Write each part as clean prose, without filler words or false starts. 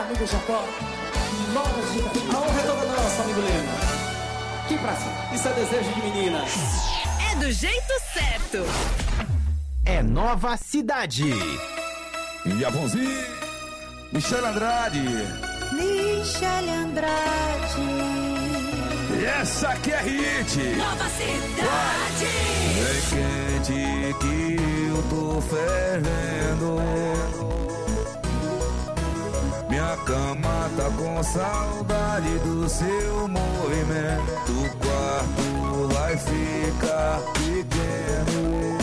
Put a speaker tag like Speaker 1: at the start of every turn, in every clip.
Speaker 1: amigo Jacó, novas dicas. A honra é toda nossa, amigo Leno. Que prazer. Isso é desejo de menina.
Speaker 2: É do jeito certo.
Speaker 3: É Nova Cidade.
Speaker 4: E a Vonzinha, Michele Andrade.
Speaker 5: Michele Andrade.
Speaker 4: E essa aqui é hit.
Speaker 2: Nova Cidade.
Speaker 4: É quente que eu tô fervendo. Minha cama tá com saudade do seu movimento. O quarto vai ficar pequeno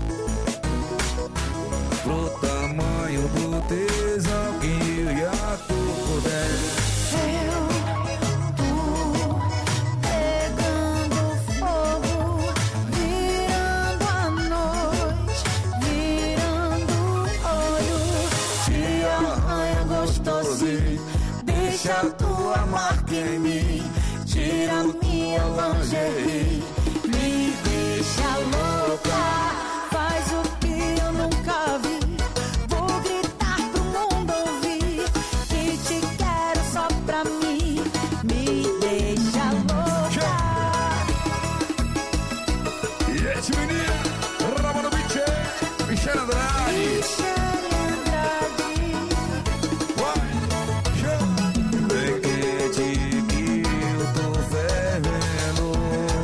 Speaker 4: pro tamanho do tesão que eu já tô por dentro.
Speaker 5: Eu tô pegando fogo, virando a noite, virando olho. Te arranha gostosinho, deixa a tua marca em mim. Tira minha lingerie, me deixa louca. Faz o que eu nunca vi. Vou gritar pro mundo ouvir que te quero só pra mim. Me deixa louca.
Speaker 4: E esse menino, Ramon Biche, Michele Andrade.
Speaker 5: Michele Andrade.
Speaker 4: Vem quente que eu tô fervendo.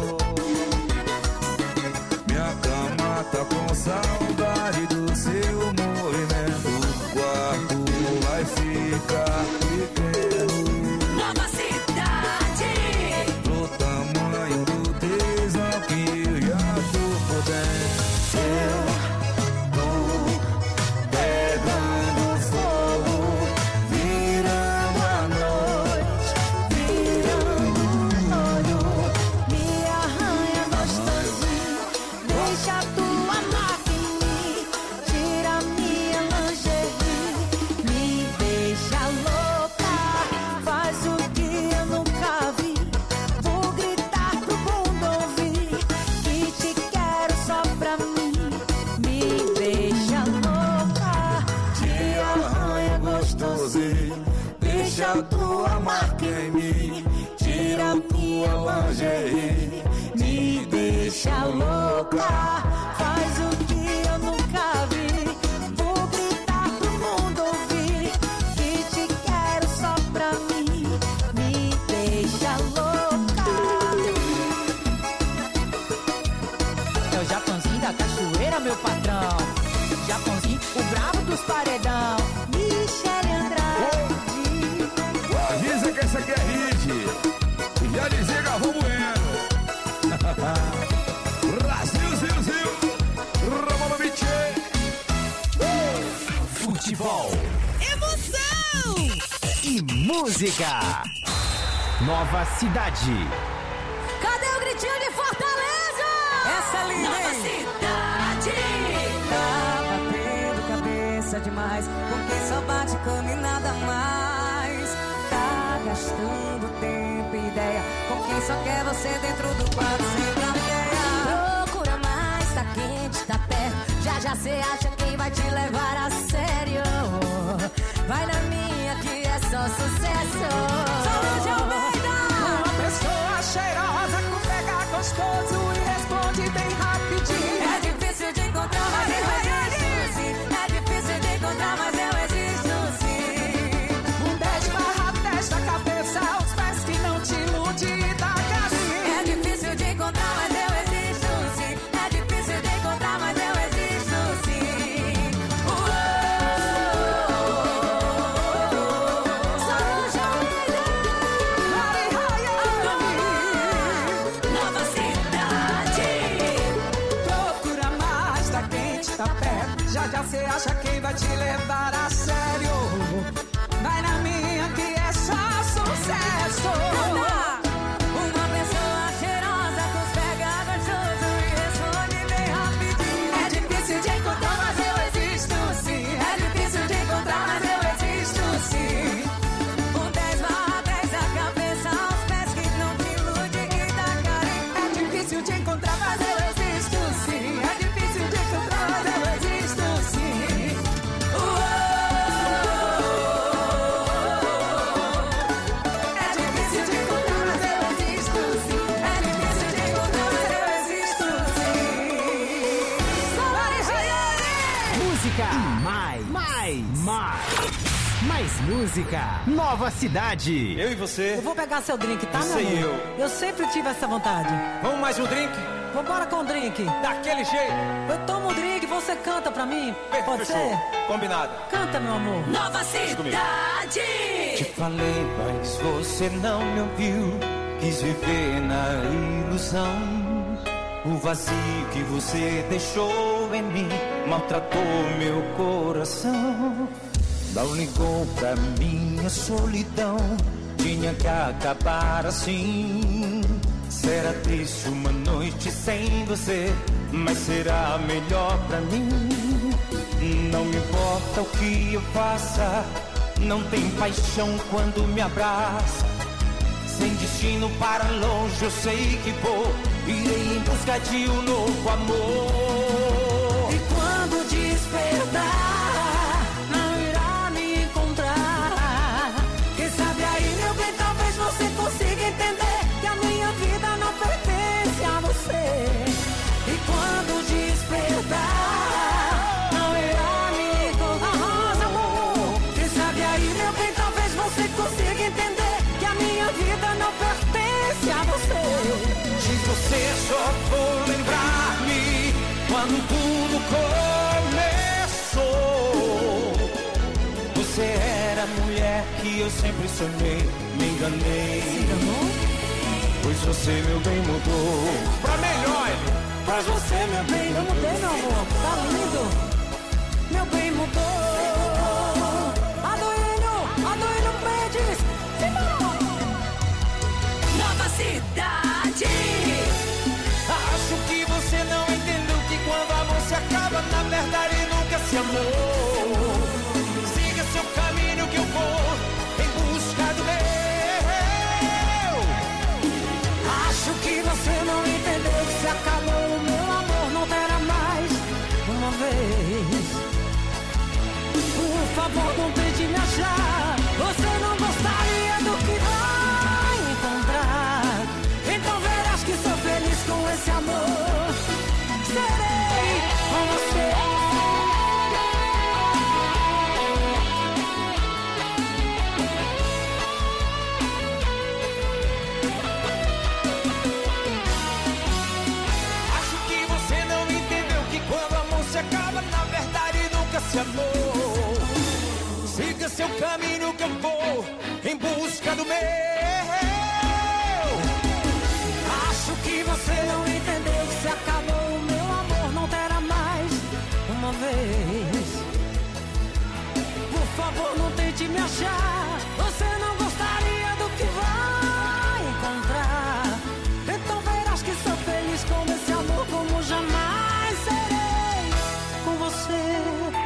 Speaker 4: Minha cama tá com saudade do seu movimento. O quarto vai ficar pequeno
Speaker 2: Nova Cidade.
Speaker 4: pro tamanho do tesão que eu já tô por dentro.
Speaker 5: Eu tô pegando fogo, virando a noite, virando olho. Me arranha gostosinho, deixa a tua marca em mim. Tira minha lingerie, me deixa louca. Faz o que eu nunca vi. Vou gritar pro mundo ouvir que te quero só pra mim. Me deixa louca. Te arranha gostosinho, deixa a tua marca em mim. Tira minha lingerie, me deixa louca. Faz o que eu nunca vi. Vou gritar pro mundo ouvir que te quero só pra mim. Me deixa louca.
Speaker 1: É o Japãozinho da cachoeira, meu patrão. Japãozinho, o brabo dos paredão.
Speaker 5: Michele Andrade.
Speaker 4: Avisa que essa aqui é hit. E já dizia Galvão Bueno. Brasil, Zil, Ramon Biche.
Speaker 3: Futebol
Speaker 2: Emoção.
Speaker 3: e música. Nova Cidade.
Speaker 5: Cadê o gritinho de Fortaleza?
Speaker 1: Essa é linda,
Speaker 2: Nova
Speaker 1: hein?
Speaker 2: Cidade.
Speaker 6: Tá batendo cabeça demais, porque só bate cama e nada mais. Tá gastando tempo e ideia com quem só quer você dentro do quarto sem campeia. Procura mais, tá quente, tá perto. Já cê acha quem vai te levar a sério. Vai na minha que é só sucesso. Solange Almeida.
Speaker 1: Uma pessoa cheirosa com pega gostoso e responde bem rapidinho.
Speaker 6: É difícil de encontrar, mas eu existo sim. É difícil de encontrar, mas eu existo sim.
Speaker 1: Um 10/10 da cabeça aos pés que não te ilude e dá carinho.
Speaker 6: É difícil de encontrar, mas eu existo sim. É difícil de encontrar, mas eu existo sim. Solange Almeida.
Speaker 2: Nova Cidade.
Speaker 1: Procura mais, tá quente, tá perto. Já cê acha quem vai te levar a sério. Vai na minha que é só sucesso.
Speaker 6: Uma pessoa cheirosa com os pega gostoso e responde bem rapidinho.
Speaker 1: É difícil de encontrar, mas eu existo sim.
Speaker 6: É difícil de encontrar, mas eu existo sim. Um 10/10 da cabeça aos pés que não te ilude e dá carinho.
Speaker 1: É difícil de encontrar, mas eu existo sim. É difícil de encontrar, mas eu existo sim.
Speaker 6: Uou!
Speaker 3: música, nova cidade.
Speaker 7: Eu e você.
Speaker 6: Eu vou pegar seu drink, tá,
Speaker 7: Você
Speaker 6: meu
Speaker 7: e
Speaker 6: amor? Eu sempre tive essa vontade.
Speaker 7: Vamos mais um drink?
Speaker 6: Vambora com o drink.
Speaker 7: Daquele jeito.
Speaker 6: Eu tomo um drink, você canta pra mim. Pode
Speaker 7: Fechou.
Speaker 6: ser?
Speaker 7: Combinado.
Speaker 6: Canta, meu amor.
Speaker 2: Nova cidade.
Speaker 4: Te falei, mas você não me ouviu. Quis viver na ilusão. O vazio que você deixou em mim maltratou meu coração. Não ligou pra minha solidão. Tinha que acabar assim. Será triste uma noite sem você, mas será melhor pra mim. Não me importa o que eu faça, não tem paixão quando me abraça. Sem destino para longe eu sei que vou, irei em busca de um novo amor.
Speaker 6: E quando despertar, não irá me encontrar. Quem sabe aí, meu bem, talvez você consiga entender que a minha vida não pertence a você. E quando despertar, não irá me encontrar, amor. Quem sabe aí, meu bem, talvez você consiga entender que a minha vida não pertence a você.
Speaker 4: De você só vou lembrar-me quando tudo começou. Você era a mulher que eu sempre sonhei, me enganei. Pois você, meu bem, mudou pra melhor.
Speaker 6: Pois você, meu bem, eu mudei, meu amor. Tá lindo. Meu bem mudou. Aduíno Mendes.
Speaker 2: Nova cidade.
Speaker 4: Acho que você não entendeu que quando amor se acaba, na verdade nunca se amou. Siga seu caminho que eu vou em busca do meu.
Speaker 6: Acho que você não entendeu que se acabou o meu amor, não terá mais uma vez. Por favor, não tente me achar. Você não gostaria do que vai encontrar. Então verás que sou feliz com esse amor. Serei com você.
Speaker 4: Acho que você não entendeu que quando amor se acaba, na verdade nunca se amou. Siga seu caminho que eu vou em busca do meu.
Speaker 6: Acho que você não entendeu que se acabou o meu amor, não terá mais uma vez. Por favor, não tente me achar. Você não gostaria do que vai encontrar. Então verás que sou feliz com esse amor como jamais serei com você.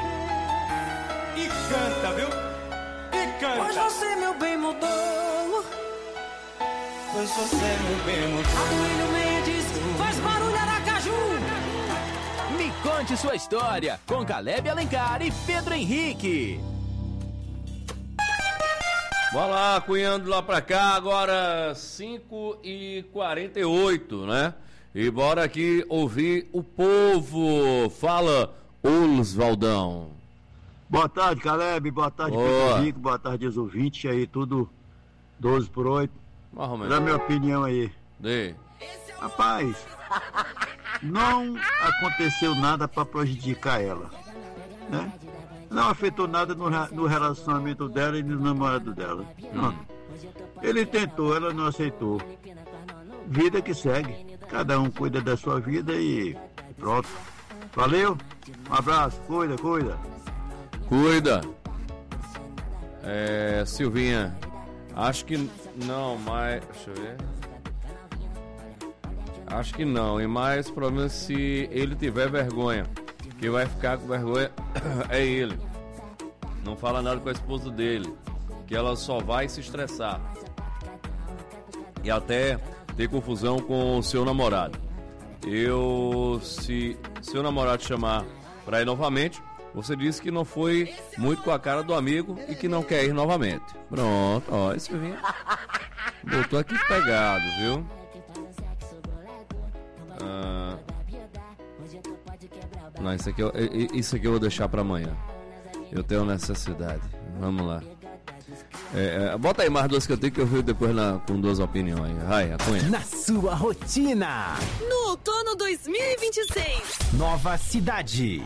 Speaker 7: E canta, viu? E
Speaker 6: Pois
Speaker 7: canta.
Speaker 6: você, meu bem, mudou.
Speaker 4: Pois você, meu bem, mudou.
Speaker 6: Aduíno Mendes, faz barulho, Aracaju.
Speaker 3: Me conte sua história com Caleb Alencar e Pedro Henrique.
Speaker 8: Bora lá, cunhando lá pra cá, agora 5h48, né? E bora aqui ouvir o povo. Fala, Oswaldão.
Speaker 9: Boa tarde, Caleb. Boa tarde,
Speaker 8: Boa.
Speaker 9: Pedro Henrique. Boa tarde, os ouvintes aí, tudo 12/8.
Speaker 8: Mais ou
Speaker 9: Dá
Speaker 8: menos.
Speaker 9: minha opinião aí.
Speaker 8: Dê.
Speaker 9: Rapaz, não aconteceu nada para prejudicar ela, né? Não afetou nada no relacionamento dela e no namorado dela. Não. Ele tentou, ela não aceitou. Vida que segue. Cada um cuida da sua vida e pronto. Valeu? Um abraço. Cuida.
Speaker 8: Cuida. Silvinha, acho que não, mas... Deixa eu ver. Acho que não, e mais problema se ele tiver vergonha. Quem vai ficar com vergonha é ele. Não fala nada com a esposa dele, que ela só vai se estressar e até ter confusão com o seu namorado. Se seu namorado chamar pra ir novamente, você disse que não foi muito com a cara do amigo e que não quer ir novamente. Pronto, ó, esse vinho botou aqui pegado, viu? Não, isso aqui eu vou deixar pra amanhã. Eu tenho necessidade. Vamos lá. Bota aí mais duas que eu tenho que eu vi depois com duas opiniões. Vai, a Cunha.
Speaker 3: Na sua rotina.
Speaker 2: No outono 2026.
Speaker 3: Nova Cidade.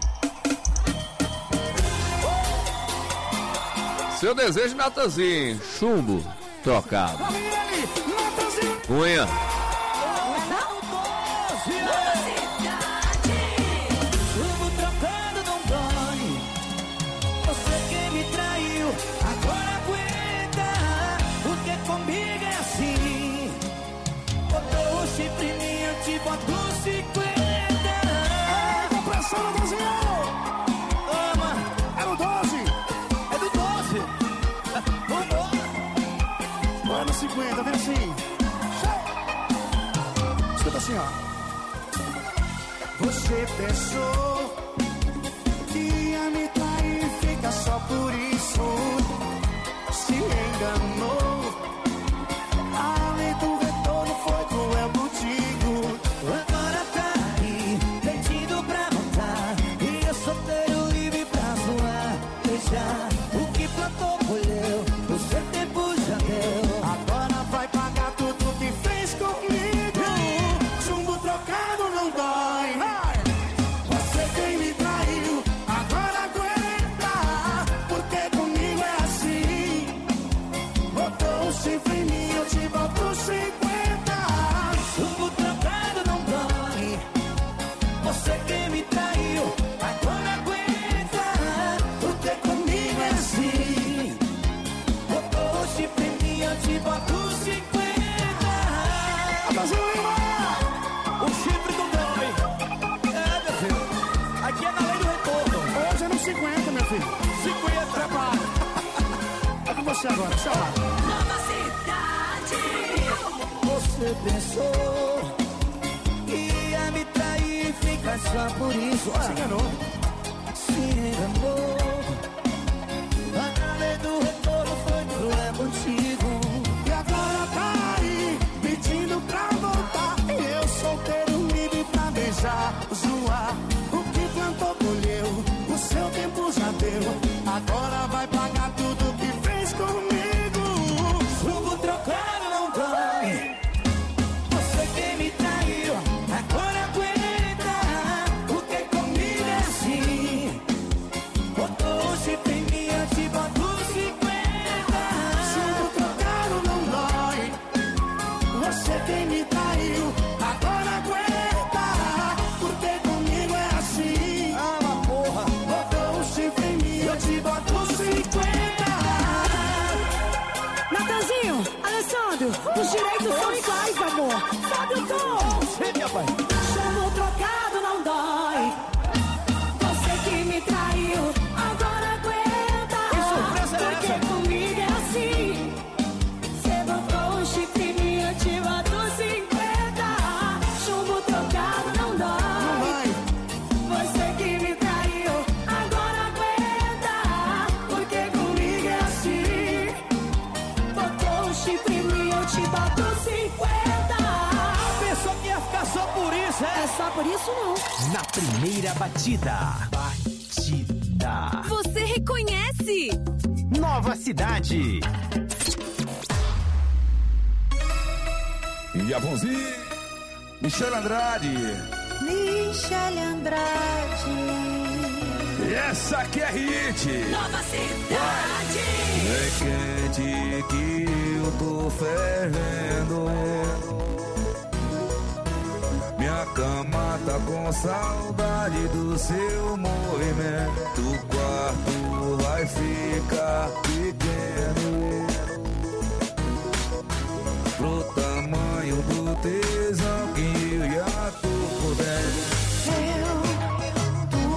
Speaker 8: Seu desejo, Natanzinho. Chumbo trocado. Cunha.
Speaker 1: Chumbo trocado não dói. Você que me traiu, agora aguenta. Porque comigo é assim. Botou o chifre em mim, eu te boto 50. Com pressão no cozinho. Ama, é no 12. É do 12. Vai no 50, vem assim. Escuta assim, ó. Você pensou que ia me trair, fica só por isso. Se enganou. Além do retorno foi cruel contigo. Agora tá aí, pedindo pra voltar. E eu solteiro livre pra zoar. Deixar o que plantou colheu, o seu tempo já deu. Agora vai pagar tudo que fez comigo. Chumbo trocado não dói. Você quem me traiu, agora aguenta. Porque comigo é assim. Botou o chifre em mim, eu te boto 50. Chumbo trocado não dói. Você quem me traiu, agora aguenta. Porque comigo é assim. Botou o chifre em mim, eu te boto 50. Brasil, o chifre não dói. Meu filho. Aqui é na lei do retorno. Hoje é no 50, meu filho. 50, prepara. É com você agora, tchau.
Speaker 2: Nova Cidade.
Speaker 1: Você pensou que ia me trair, fica só por isso. Se enganou. Se enganou. A lei do retorno foi cruel contigo. E agora tá aí, pedindo pra voltar. E eu solteiro livre pra beijar, zoar. O que plantou colheu, o seu tempo já deu. Agora vai pagar tudo que fez comigo. Chumbo trocado não dói. Você que me traiu, agora aguenta. Porque comigo é assim. Botou o chifre em mim, eu te boto 50. Chumbo trocado não dói. Você quem me traiu, agora aguenta. Porque comigo é assim. Ah, porra. Botou o chifre em mim, eu te boto 50.
Speaker 5: Natanzinho, Alessandro, os direitos são iguais, amor. Sabe o tom? Chumbo trocado não dói. Você que me traiu, agora aguenta. Porque comigo é assim. Você botou um chifre em mim, eu te boto 50. Chumbo trocado não dói. Você que me traiu, agora aguenta. Porque comigo é assim. Botou um chifre em mim, eu te boto 50.
Speaker 1: Pensou que ia ficar só por isso, é?
Speaker 5: É só por isso não.
Speaker 3: Na primeira batida. Batida.
Speaker 2: Você reconhece?
Speaker 3: Nova Cidade.
Speaker 10: Iavonzinho, Michele Andrade.
Speaker 5: Michele Andrade.
Speaker 10: E essa aqui é hit.
Speaker 2: Nova Cidade.
Speaker 10: É quente que eu tô fervendo. Minha cama tá com saudade do seu movimento. O quarto vai ficar pequeno pro tamanho do tesão que eu já tô por dentro.
Speaker 5: Eu tô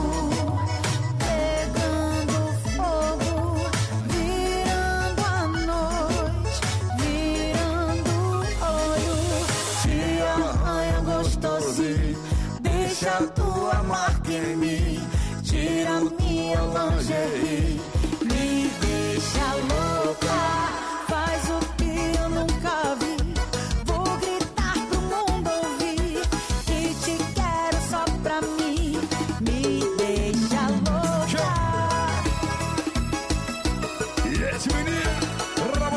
Speaker 5: pegando fogo, virando a noite, virando olho. Te arranha gostosinho, deixa a tua marca em mim. Tira minha lingerie, me deixa louca. Faz o que eu nunca vi. Vou gritar pro mundo ouvir que te quero só pra mim. Me deixa louca.
Speaker 10: E esse menino,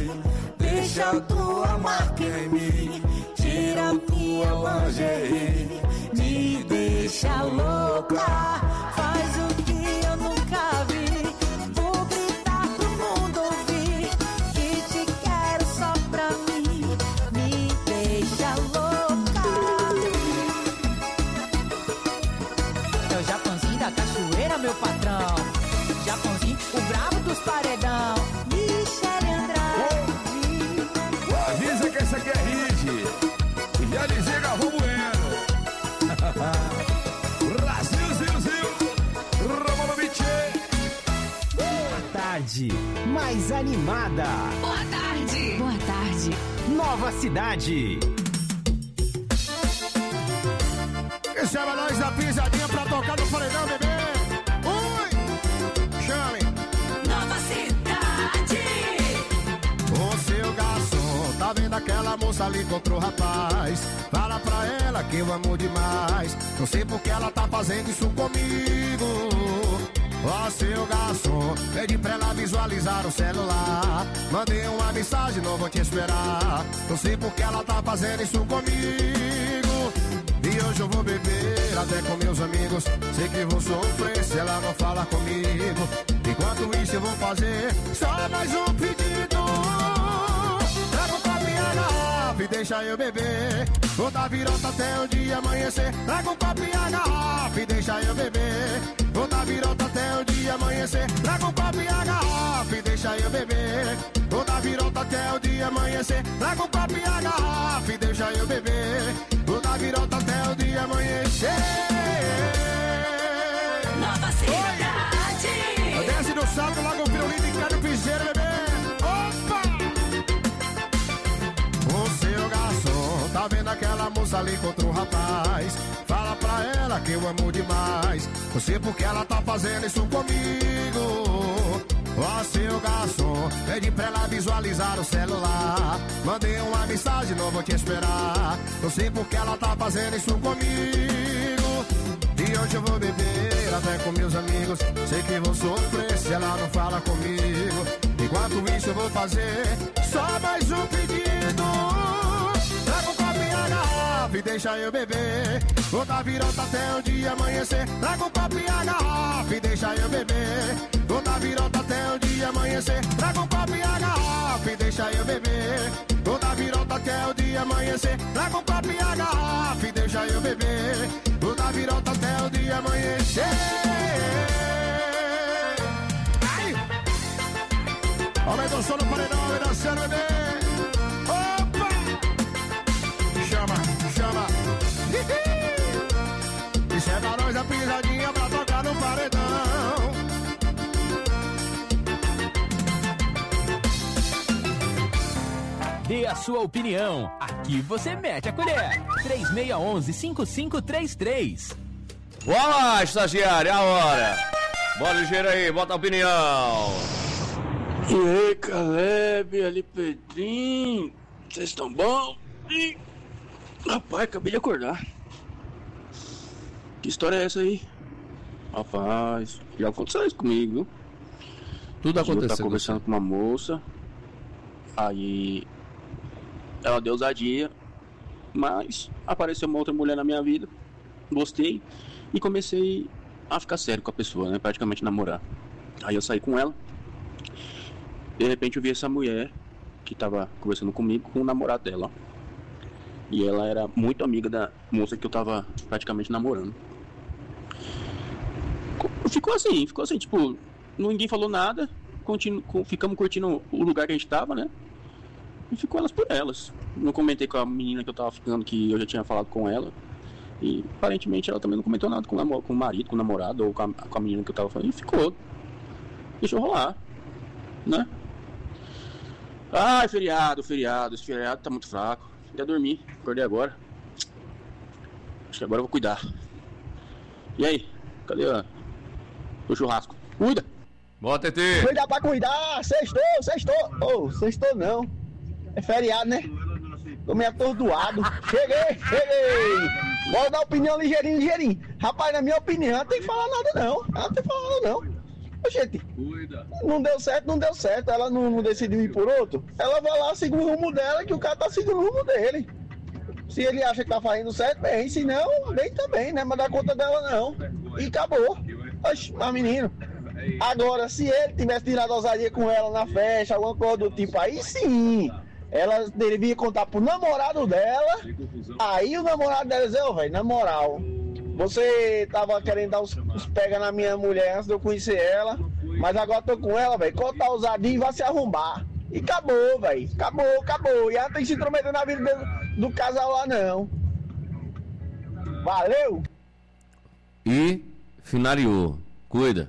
Speaker 10: Deixa a tua marca em mim, tira a tua lingerie, me deixa louca,
Speaker 6: Faz o que eu nunca vi. Vou gritar pro mundo ouvir que te quero só pra mim. Me deixa louca. É o Japãozinho da cachoeira, meu patrão. Japãozinho, o brabo dos paredão. Michele Andrade.
Speaker 10: avisa que essa aqui é hit. E já dizia Galvão Bueno. Brasil, Zil, Romano Bichê.
Speaker 3: Boa tarde, mais animada.
Speaker 2: Boa tarde. Boa tarde.
Speaker 3: Nova Cidade.
Speaker 10: Esse é nós da pisadinha pra tocar no paredão, bebê. Ui, chame.
Speaker 2: Nova Cidade.
Speaker 10: Ô seu garçom, tá vendo aquela moça ali contra o rapaz? Fala pra ela que eu amo demais. Não sei porque ela tá fazendo isso comigo. Ó seu garçom, pede pra ela visualizar o celular. Mandei uma mensagem, não vou te esperar. Não sei porque ela tá fazendo isso comigo. E hoje eu vou beber até com meus amigos. Sei que vou sofrer se ela não falar comigo. Enquanto isso eu vou fazer só mais um pedido. Traga um copinho a garrafa e deixa eu beber. Vou dar virota até o dia amanhecer. Traga um copinho a garrafa e deixa eu beber. Vou dar virota até o dia amanhecer. Traga um copinho a garrafa e deixa eu beber. Vou dar virota até o dia amanhecer. Traga um copinho a garrafa e deixa eu beber. Vou dar virota até o dia amanhecer.
Speaker 2: Nova Cidade.
Speaker 10: Desce do salto, logo o pirulito em cada piseiro, bebê. Opa! Ô seu garçom, tá vendo aquela moça ali contra o rapaz? Fala pra ela que eu amo demais. Não sei porque ela tá fazendo isso comigo. Ó seu garçom, pede pra ela visualizar o celular. Mandei uma mensagem, não vou te esperar. Não sei porque ela tá fazendo isso comigo. E hoje eu vou beber até com meus amigos. Sei que vou sofrer se ela não fala comigo. Enquanto isso eu vou fazer só mais um pedido. Traga um copinho a garrafa e deixa eu beber. Vou dar virota até o dia amanhecer. Traga um copinho a garrafa e deixa eu beber. Vou dar virota até o dia amanhecer. Traga um copinho a garrafa e deixa eu beber. Vou dar virota até o dia amanhecer. Traga um copinho a garrafa e deixa eu beber. Vou dar virota até o dia amanhecer. Ai! Aumenta o som no paredão, aumenta o som, bebê. Opa! Chama, chama. Isso é pra nós a pisadinha pra tocar no paredão.
Speaker 3: Dê a sua opinião. Aqui você mete a colher. 3611-5533.
Speaker 8: Bora lá, estagiário, é a hora. Bora ligeiro aí, bota a opinião.
Speaker 11: E aí, Caleb, ali Pedrinho, vocês estão bom? Ih, rapaz, acabei de acordar. Que história é essa aí? Rapaz, já aconteceu isso comigo, viu?
Speaker 8: Tudo aconteceu.
Speaker 11: Eu tava conversando com uma moça, aí ela deu ousadia, mas apareceu uma outra mulher na minha vida, gostei e comecei a ficar sério com a pessoa, né? Praticamente namorar. Aí eu saí com ela. De repente eu vi essa mulher que tava conversando comigo com o namorado dela. E ela era muito amiga da moça que eu tava praticamente namorando. Ficou assim, tipo, ninguém falou nada, ficamos curtindo o lugar que a gente tava, né? E ficou elas por elas. Não comentei com a menina que eu tava ficando, que eu já tinha falado com ela. E aparentemente ela também não comentou nada com o marido, com o namorado ou com a menina que eu tava falando. E ficou. Deixou rolar, né? Ai, feriado. Esse feriado tá muito fraco. Já dormi, acordei agora. Acho que agora eu vou cuidar. E aí? Cadê o churrasco? Cuida!
Speaker 8: Bota, TT!
Speaker 12: Cuida pra cuidar! Sextou! Ô, sextou não. É feriado, né? Tô meio atordoado. Cheguei! Bora dar opinião ligeirinho. Rapaz, na minha opinião, não tem que falar nada não. Não tem que falar nada não. Gente, não deu certo, não deu certo. Ela não decidiu ir por outro. Ela vai lá, siga o rumo dela, que o cara tá seguindo o rumo dele. Se ele acha que tá fazendo certo, bem. Se não, bem também, né? Mas dá conta dela não. E acabou. Oxe, mas menino. Agora, se ele tivesse tirado a ousadia com ela na festa, alguma coisa do tipo, aí sim. Ela devia contar pro namorado dela. Aí o namorado dela dizia, velho, na moral, você tava querendo dar uns pega na minha mulher antes de eu conhecer ela, mas agora tô com ela, velho, conta a ousadia e vai se arrombar. E acabou, velho, acabou. E ela tem que se intrometer na vida do casal lá, não. Valeu!
Speaker 8: E finaliou. Cuida.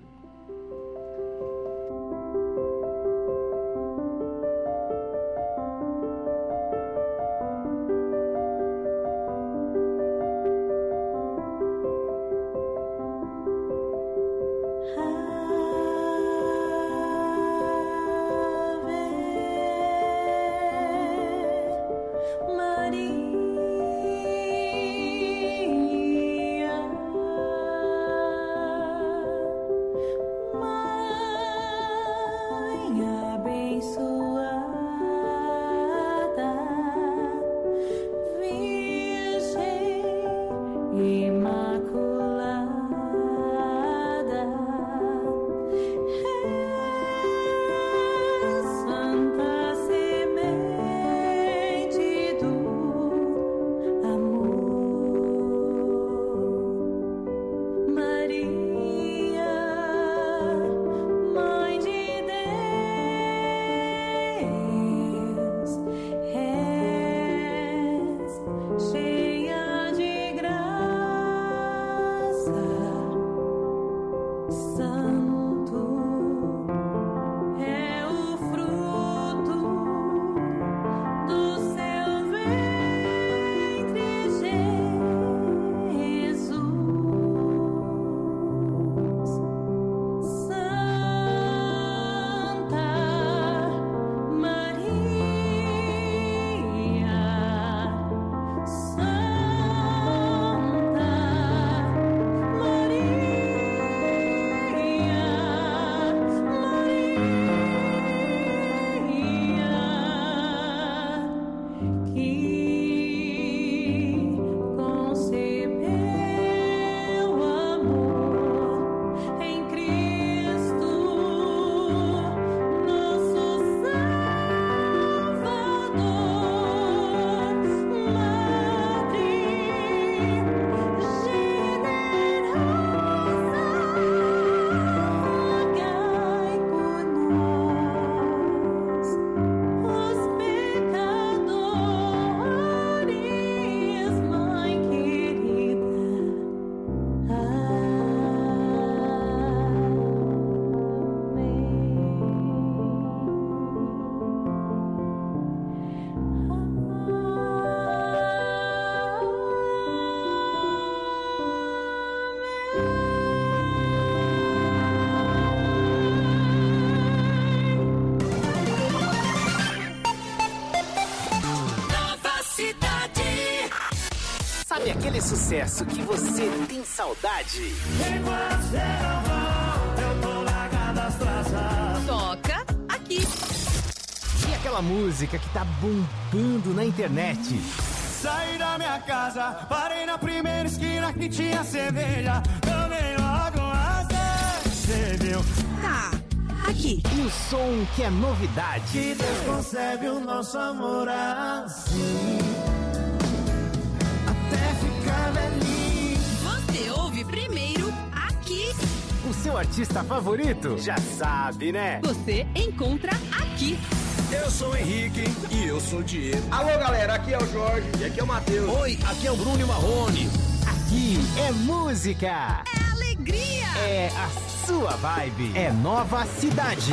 Speaker 13: Sabe aquele sucesso que você tem saudade?
Speaker 2: Toca aqui.
Speaker 13: E aquela música que tá bombando na internet?
Speaker 1: Saí da minha casa, parei na primeira esquina que tinha cerveja. Tomei logo uma cerveja.
Speaker 2: Tá, aqui.
Speaker 13: E o som que é novidade.
Speaker 1: Que Deus concebe o nosso amor assim, até ficar velhinho.
Speaker 2: Você ouve primeiro aqui.
Speaker 13: O seu artista favorito? Já sabe, né?
Speaker 2: Você encontra aqui.
Speaker 1: Eu sou o Henrique e eu sou o Diego.
Speaker 12: Alô, galera, aqui é o Jorge e aqui é o Matheus.
Speaker 13: Oi, aqui é o Bruno e Marrone. Aqui é música.
Speaker 2: É alegria.
Speaker 13: É a sua vibe. É Nova Cidade.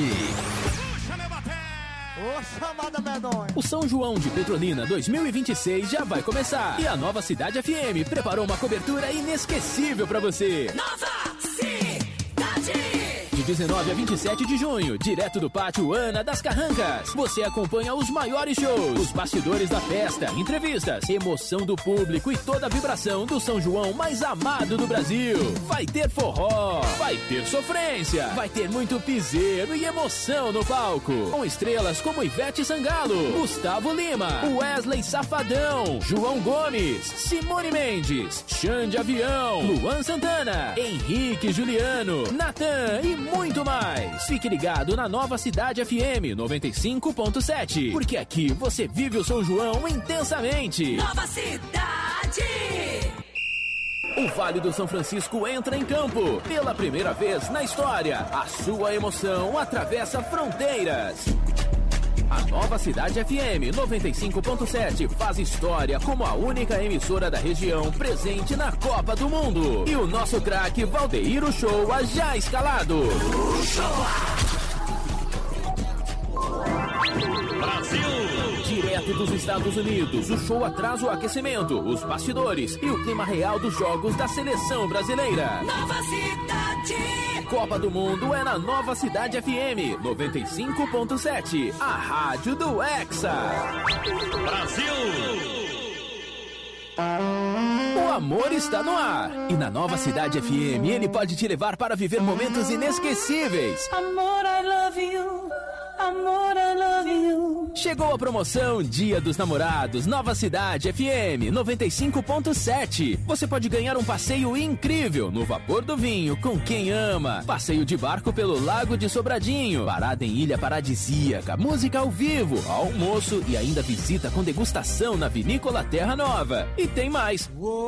Speaker 1: Ô, chamada medonha.
Speaker 3: O São João de Petrolina 2026 já vai começar. E a Nova Cidade FM preparou uma cobertura inesquecível pra você.
Speaker 2: Nova Cidade.
Speaker 3: De de 19 a 27 de junho, direto do Pátio Ana das Carrancas. Você acompanha os maiores shows, os bastidores da festa, entrevistas, emoção do público e toda a vibração do São João mais amado do Brasil. Vai ter forró, vai ter sofrência, vai ter muito piseiro e emoção no palco. Com estrelas como Ivete Sangalo, Gustavo Lima, Wesley Safadão, João Gomes, Simone Mendes, Xande Avião, Luan Santana, Henrique Juliano, Natan e muito mais. Fique ligado na Nova Cidade FM 95.7, porque aqui você vive o São João intensamente.
Speaker 2: Nova Cidade!
Speaker 3: O Vale do São Francisco entra em campo. Pela primeira vez na história, a sua emoção atravessa fronteiras. A Nova Cidade FM 95.7 faz história como a única emissora da região presente na Copa do Mundo. E o nosso craque Valdeir Uchoa já escalado. Brasil! Direto dos Estados Unidos, o show traz o aquecimento, os bastidores e o clima real dos jogos da seleção brasileira.
Speaker 2: Nova Cidade!
Speaker 3: Copa do Mundo é na Nova Cidade FM 95.7, a rádio do Hexa. Brasil! O amor está no ar e na Nova Cidade FM ele pode te levar para viver momentos inesquecíveis.
Speaker 5: Amor, I love you. Amor, I love you.
Speaker 3: Chegou a promoção Dia dos Namorados, Nova Cidade FM 95.7. Você pode ganhar um passeio incrível no Vapor do Vinho com quem ama. Passeio de barco pelo Lago de Sobradinho. Parada em ilha paradisíaca, música ao vivo, almoço e ainda visita com degustação na Vinícola Terra Nova. E tem mais.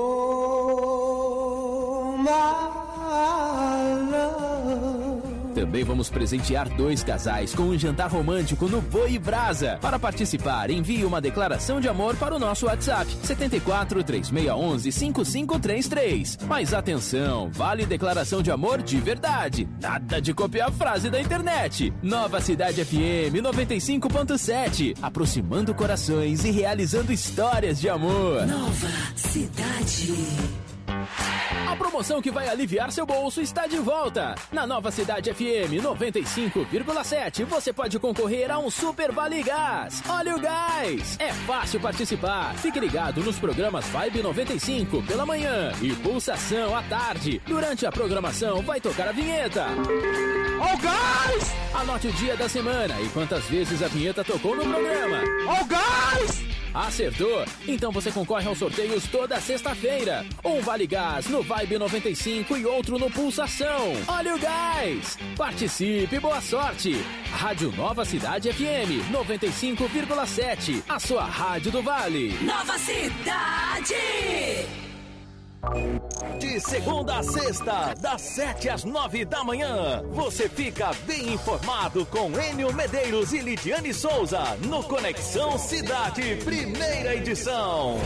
Speaker 3: Também vamos presentear 2 casais com um jantar romântico no Boi Brasa. Para participar, envie uma declaração de amor para o nosso WhatsApp 74 3611 5533. Mas atenção, vale declaração de amor de verdade. Nada de copiar a frase da internet. Nova Cidade FM 95.7, aproximando corações e realizando histórias de amor.
Speaker 2: Nova Cidade.
Speaker 3: A promoção que vai aliviar seu bolso está de volta. Na Nova Cidade FM 95,7 você pode concorrer a um Super Vale Gás. Olha o gás! É fácil participar. Fique ligado nos programas Vibe 95 pela manhã e Pulsação à tarde. Durante a programação vai tocar a vinheta. Ó o gás! Anote o dia da semana e quantas vezes a vinheta tocou no programa. Ó o gás! Acertou? Então você concorre aos sorteios toda sexta-feira. Um Vale Gás no Vibe 95 e outro no Pulsação. Olha o gás! Participe, boa sorte! Rádio Nova Cidade FM 95,7. A sua rádio do Vale.
Speaker 2: Nova Cidade!
Speaker 3: De segunda a sexta, das 7 às 9 da manhã, você fica bem informado com Enio Medeiros e Lidiane Souza no Conexão Cidade, primeira edição.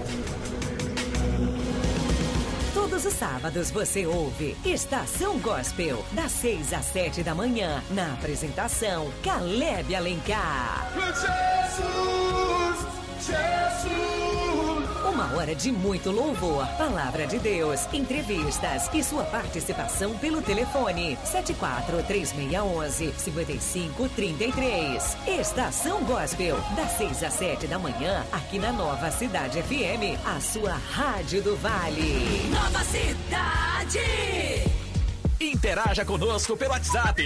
Speaker 14: Todos os sábados você ouve Estação Gospel, das 6 às 7 da manhã, na apresentação Caleb Alencar. Jesus, Jesus. Uma hora de muito louvor, palavra de Deus, entrevistas e sua participação pelo telefone 74-3611-5533. Estação Gospel, das 6 às 7 da manhã, aqui na Nova Cidade FM, a sua rádio do Vale.
Speaker 2: Nova Cidade!
Speaker 3: Interaja conosco pelo WhatsApp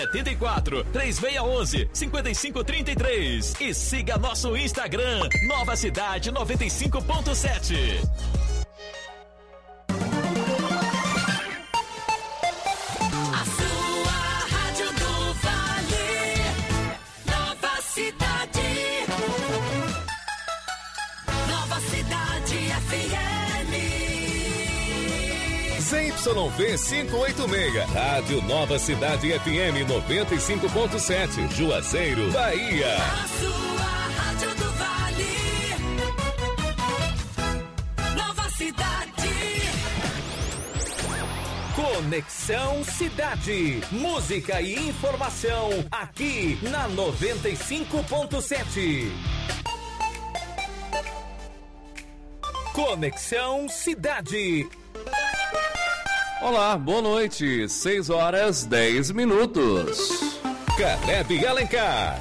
Speaker 3: 74-3611-5533 e siga nosso Instagram Nova Cidade 95.7.
Speaker 2: A sua rádio do Vale, Nova Cidade, Nova Cidade FM.
Speaker 15: ZYV 586, Rádio Nova Cidade FM 95.7, Juazeiro, Bahia.
Speaker 2: A sua rádio do Vale, Nova Cidade.
Speaker 3: Conexão Cidade, música e informação aqui na 95.7. Conexão Cidade.
Speaker 8: Olá, boa noite. 6 horas 10 minutos.
Speaker 15: Caleb Alencar.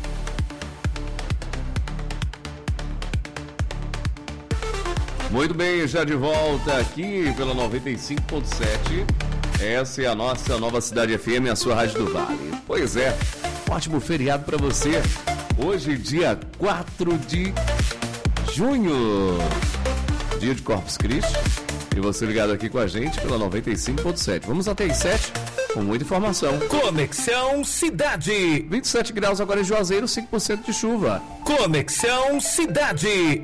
Speaker 8: Muito bem, já de volta aqui pela 95.7. Essa é a nossa Nova Cidade FM, a sua Rádio do Vale. Pois é, ótimo feriado para você. Hoje, dia 4 de junho, dia de Corpus Christi. E você ligado aqui com a gente pela 95.7. Vamos até às 7 com muita informação.
Speaker 15: Conexão Cidade.
Speaker 8: 27 graus agora em Juazeiro, 5% de chuva.
Speaker 15: Conexão Cidade.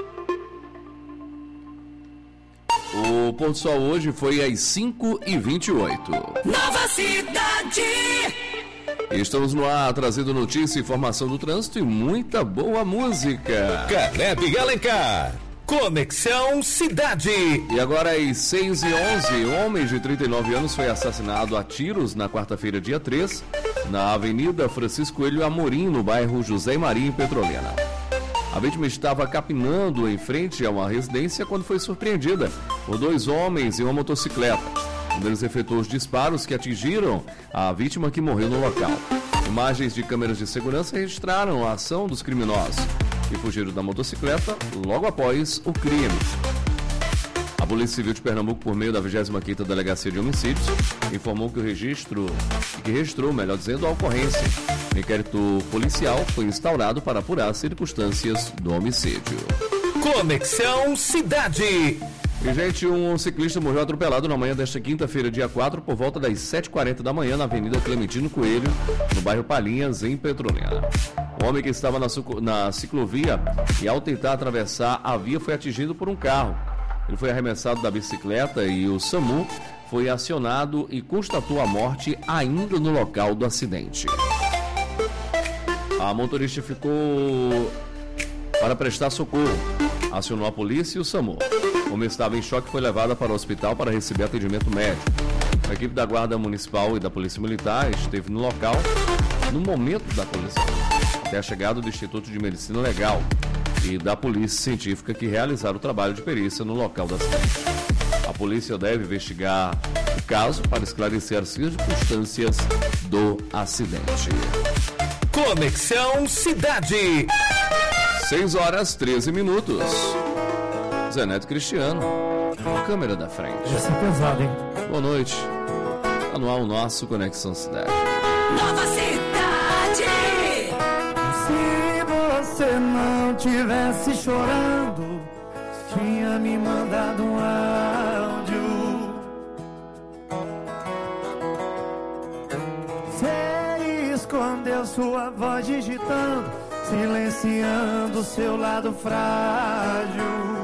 Speaker 8: O pôr do sol hoje foi às 5h28.
Speaker 2: Nova Cidade.
Speaker 8: Estamos no ar, trazendo notícia, informação do trânsito e muita boa música.
Speaker 15: Caleb Alencar. Conexão Cidade.
Speaker 8: E agora às 6h11, um homem de 39 anos foi assassinado a tiros na quarta-feira, dia 3, na Avenida Francisco Coelho Amorim, no bairro José e Maria, em Petrolina. A vítima estava capinando em frente a uma residência quando foi surpreendida por 2 homens em uma motocicleta. Um deles efetuou os disparos que atingiram a vítima, que morreu no local. Imagens de câmeras de segurança registraram a ação dos criminosos, que fugiram da motocicleta logo após o crime. A Polícia Civil de Pernambuco, por meio da 25ª Delegacia de Homicídios, informou que registrou, a ocorrência. O inquérito policial foi instaurado para apurar as circunstâncias do homicídio.
Speaker 15: Conexão Cidade.
Speaker 8: E, gente, um ciclista morreu atropelado na manhã desta quinta-feira, dia 4, por volta das 7h40 da manhã, na Avenida Clementino Coelho, no bairro Palhinhas, em Petrolina. O homem que estava na ciclovia e, ao tentar atravessar a via, foi atingido por um carro. Ele foi arremessado da bicicleta e o SAMU foi acionado e constatou a morte ainda no local do acidente. A motorista ficou para prestar socorro. Acionou a polícia e o SAMU. O homem estava em choque e foi levado para o hospital para receber atendimento médico. A equipe da Guarda Municipal e da Polícia Militar esteve no local no momento da colisão, até a chegada do Instituto de Medicina Legal e da Polícia Científica, que realizaram o trabalho de perícia no local do acidente. A polícia deve investigar o caso para esclarecer as circunstâncias do acidente.
Speaker 15: Conexão Cidade.
Speaker 8: 6 horas 13 minutos. Zé Neto Cristiano, câmera da frente.
Speaker 16: Essa é pesada, hein?
Speaker 8: Boa noite. Tá no ar o nosso Conexão Cidade.
Speaker 2: Nova Cidade.
Speaker 16: Se você não tivesse chorando, tinha me mandado um áudio. Você escondeu sua voz digitando, silenciando seu lado frágil.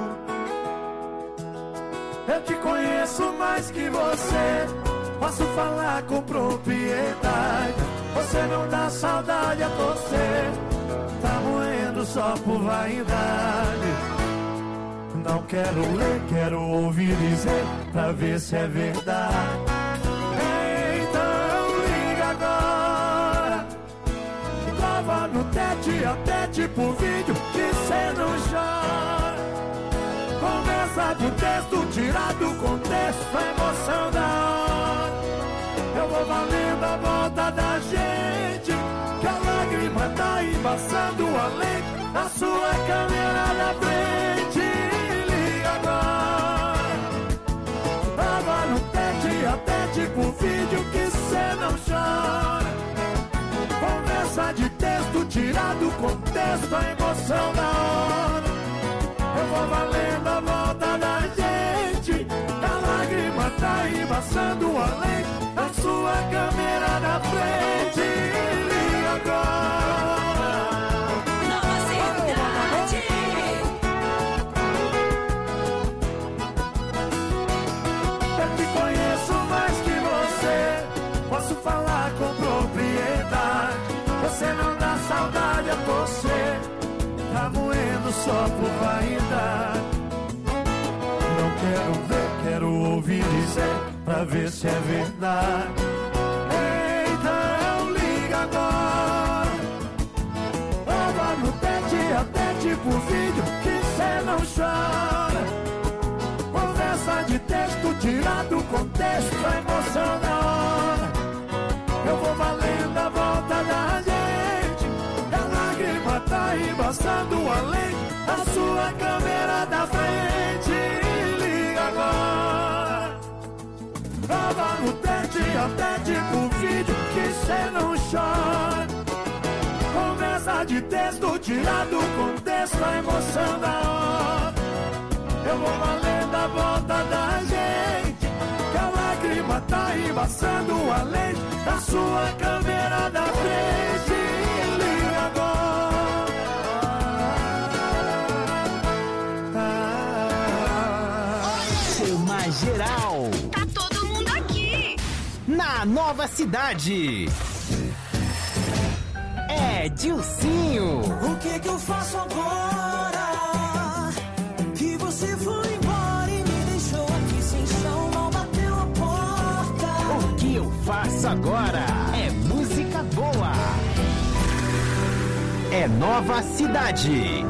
Speaker 16: Eu te conheço mais que você, posso falar com propriedade. Você não dá saudade a você, tá moendo só por vaidade. Não quero ler, quero ouvir dizer, pra ver se é verdade. Então liga agora, grava no tete a tete por vídeo, que cê não chora. Conversa de texto tirado do contexto, a emoção da hora. Eu vou valendo a volta da gente, que a lágrima tá embaçando a lente da sua câmera na frente. Liga agora, tava no tete a tete por vídeo, que cê não chora. Conversa de texto tirado do contexto, a emoção da hora. Eu vou valendo a volta da gente, a lágrima tá embaçando a lente da sua câmera na frente. Liga agora.
Speaker 2: Nova Cidade.
Speaker 16: Eu te conheço mais que você, posso falar com propriedade. Você não dá saudade a você, tá moendo só por vaidade. Não quero ver, quero ouvir dizer, pra ver se é verdade. Então liga agora, prova no tete a tete por vídeo, que cê não chora. Conversa de texto tirado tirar do contexto a emoção da hora. Eu vou valendo a volta da gente. A lágrima tá embaçando além da sua câmera da frente. Liga agora. Prova no tete a tete pro vídeo que cê não chora. Conversa de texto, tirar do contexto a emoção da hora. Eu vou valendo a volta da gente. Que a lágrima tá embaçando além da sua câmera da frente. Liga agora.
Speaker 13: Chama geral.
Speaker 2: Tá todo mundo aqui.
Speaker 13: Na Nova Cidade. É Dilcinho.
Speaker 1: O que eu faço agora? Que você foi embora e me deixou aqui sem chão, mal bateu a porta.
Speaker 13: O que eu faço agora? É música boa. É Nova Cidade.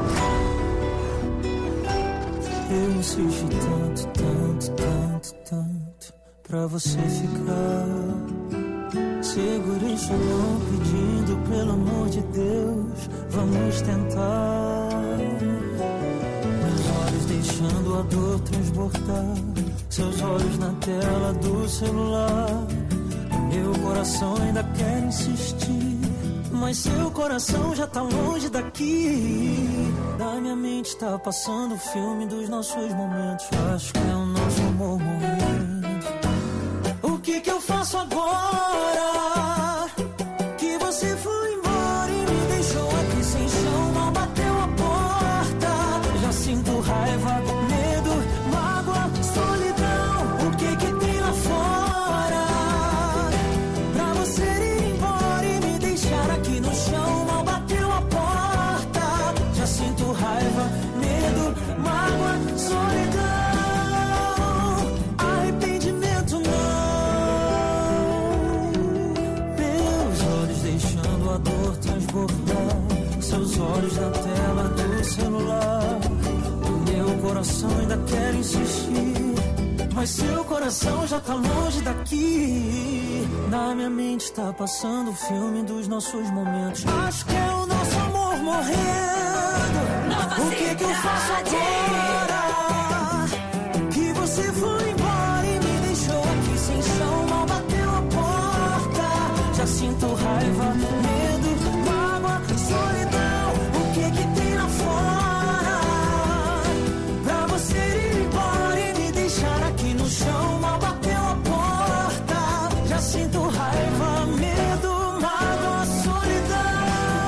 Speaker 1: Eu insisti tanto, tanto, tanto, tanto pra você ficar. Segurei sua mão pedindo, pelo amor de Deus, vamos tentar. Meus olhos deixando a dor transbordar, seus olhos na tela do celular. Meu coração ainda quer insistir, mas seu coração já tá longe daqui. Da minha mente tá passando o filme dos nossos momentos. Acho que é o nosso amor morrendo. O que eu faço agora? Que você foi embora e me deixou aqui sem chão, mal bateu a porta. Já sinto raiva, medo, mágoa, solidão. O que tem lá fora? Pra você ir embora e me deixar aqui no chão, mal bateu a porta. Já sinto raiva, medo, mágoa, solidão. Arrependimento a dor transbordar, seus olhos na tela do celular. O meu coração ainda quer insistir, mas seu coração já tá longe daqui. Na minha mente tá passando o filme dos nossos momentos. Acho que é o nosso amor morrendo. O que eu faço agora? Que você foi embora e me deixou aqui sem chão, mal bateu a porta. Já sinto raiva, medo, mágoa, solidão. O que tem lá fora? Pra você ir embora e me deixar aqui no chão, mal bateu a porta. Já sinto raiva, medo, mágoa, solidão.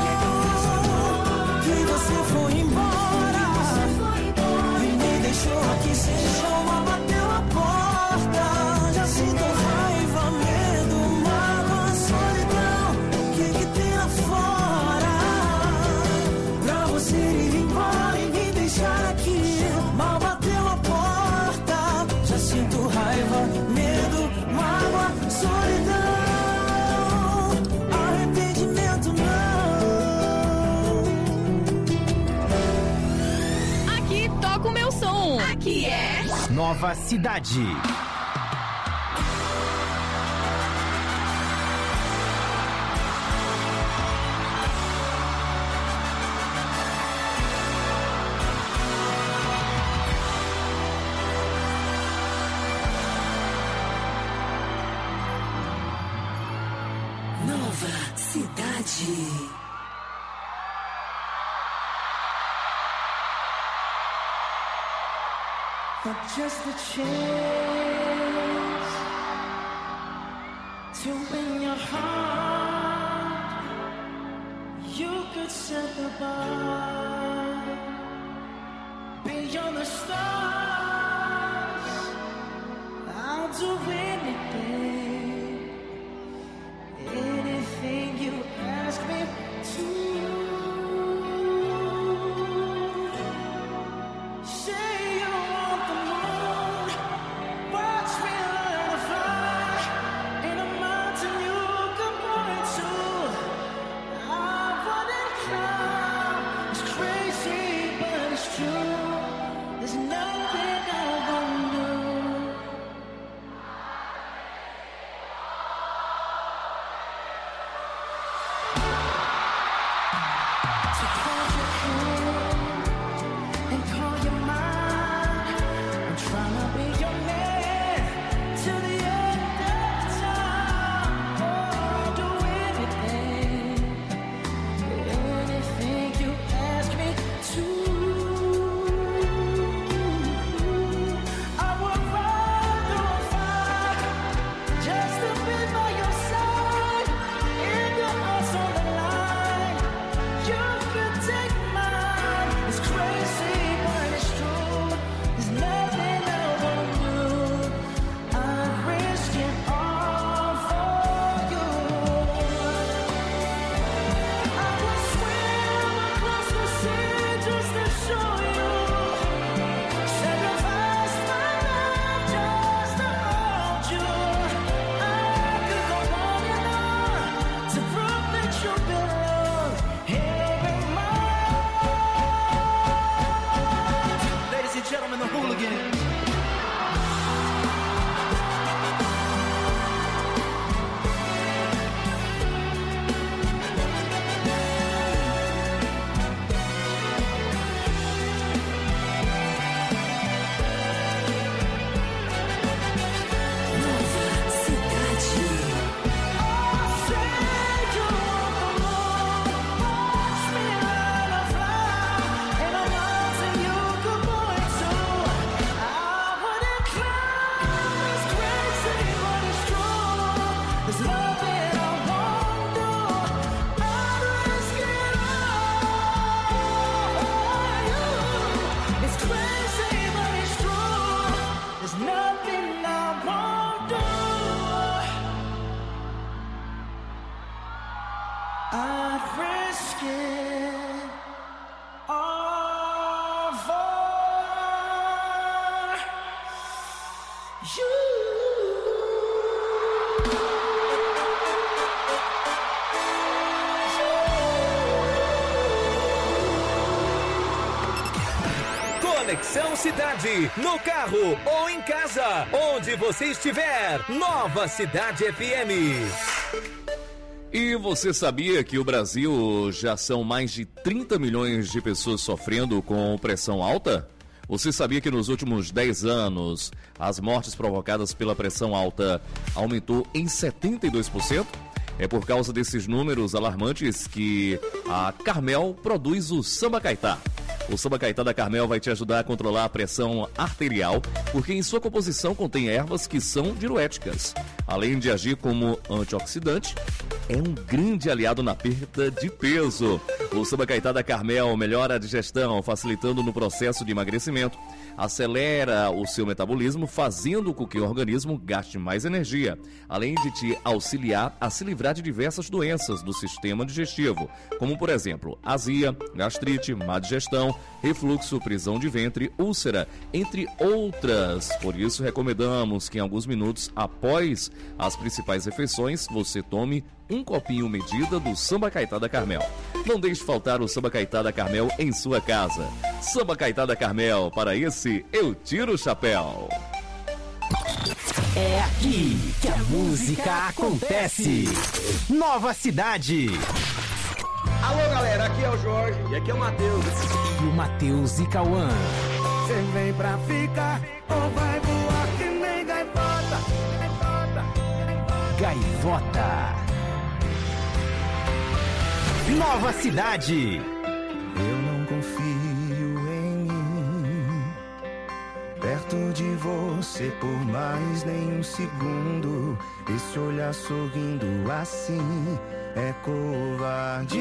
Speaker 1: Que você foi embora e me deixou aqui sem chão, mal bateu a porta. Já sinto raiva, medo, mágoa, solidão. O que tem lá fora? Pra você ir embora e me deixar aqui, mal bateu a porta. Já sinto raiva, medo, mágoa, solidão. Arrependimento não.
Speaker 2: Aqui toca o meu som. Aqui é
Speaker 13: Nova Cidade.
Speaker 2: Nova Cidade.
Speaker 1: But just a chance to win your heart. You could set the bar beyond the stars. I'll do anything, anything you ask me to. There's no
Speaker 15: Conexão Cidade, no carro ou em casa, onde você estiver. Nova Cidade FM.
Speaker 8: E você sabia que o Brasil já são mais de 30 milhões de pessoas sofrendo com pressão alta? Você sabia que nos últimos 10 anos as mortes provocadas pela pressão alta aumentou em 72%? É por causa desses números alarmantes que a Carmel produz o Samba Caetá. O Samba Caetá da Carmel vai te ajudar a controlar a pressão arterial, porque em sua composição contém ervas que são diuréticas. Além de agir como antioxidante, é um grande aliado na perda de peso. O Samba Caetá da Carmel melhora a digestão, facilitando no processo de emagrecimento. Acelera o seu metabolismo, fazendo com que o organismo gaste mais energia, além de te auxiliar a se livrar de diversas doenças do sistema digestivo, como por exemplo, azia, gastrite, má digestão, refluxo, prisão de ventre, úlcera, entre outras. Por isso, recomendamos que em alguns minutos após as principais refeições, você tome um copinho medida do Samba Caetá da Carmel. Não deixe faltar o Samba Caetá da Carmel em sua casa. Samba Caetá da Carmel, para esse eu tiro o chapéu.
Speaker 13: É aqui que a música acontece. Nova Cidade.
Speaker 17: Alô, galera, aqui é o Jorge e aqui é o Matheus.
Speaker 13: E o Matheus e Cauã.
Speaker 16: Cê vem pra ficar ou vai voar que nem gaivota?
Speaker 13: Gaivota. Nova Cidade.
Speaker 10: Eu não confio em mim, perto de você por mais nem um segundo. Esse olhar sorrindo assim é covardia.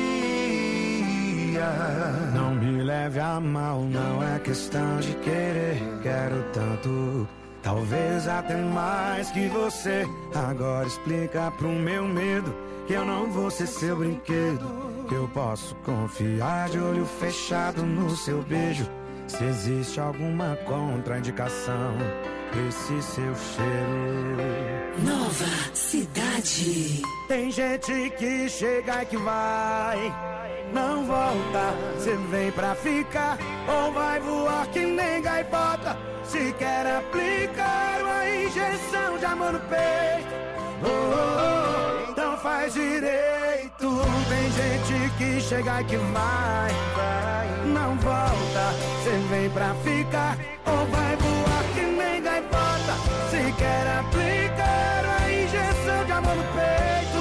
Speaker 10: Não me leve a mal, não é questão de querer. Quero tanto, talvez até mais que você. Agora explica pro meu medo que eu não vou ser seu brinquedo, que eu posso confiar de olho fechado no seu beijo. Se existe alguma contraindicação, esse seu cheiro.
Speaker 14: Nova Cidade.
Speaker 16: Tem gente que chega e que vai, não volta. Cê vem pra ficar ou vai voar que nem gaivota? Se quer aplicar uma injeção de amor no peito, então faz direito. Tem gente que chega e que vai, não volta. Cê vem pra ficar ou vai voar que nem gaivota? Se quer aplicar uma injeção de amor no peito,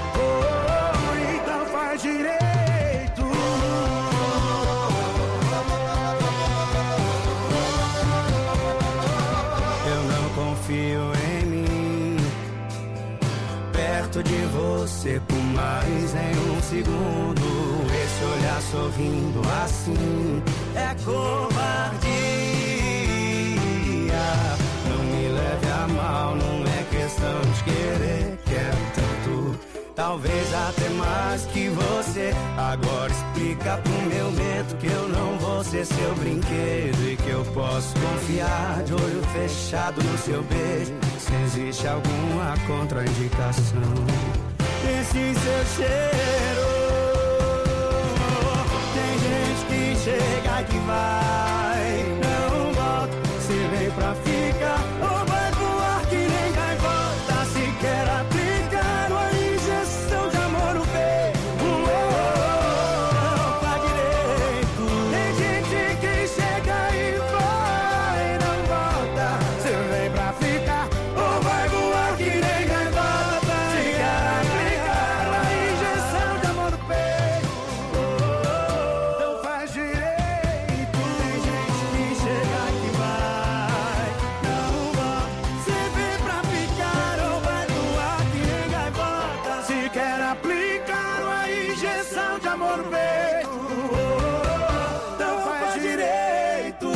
Speaker 16: então faz direito. Eu não confio em mim, perto de você por mais nem um segundo. Esse olhar sorrindo assim é covardia. Não me leve a mal, não é questão de querer. Quero tanto, talvez até mais que você. Agora explica pro meu medo que eu não vou ser seu brinquedo e que eu posso confiar de olho fechado no seu beijo. Se existe alguma contraindicação, esse seu cheiro. Tem gente que chega e que vai, não volta. Se vem pra ficar ou vai voar que nem gaivota? Se quer aplicar uma injeção de amor no peito, não faz direito. Tem gente que chega e vai, não volta. Se vem pra ficar ou vai voar que nem gaivota? Se quer aplicar uma injeção de amor no peito, não faz direito. Tem gente que chega e vai, não volta. Se vem pra ficar ou vai voar que nem gaivota? Se quer aplicar uma injeção de amor no peito, não faz direito.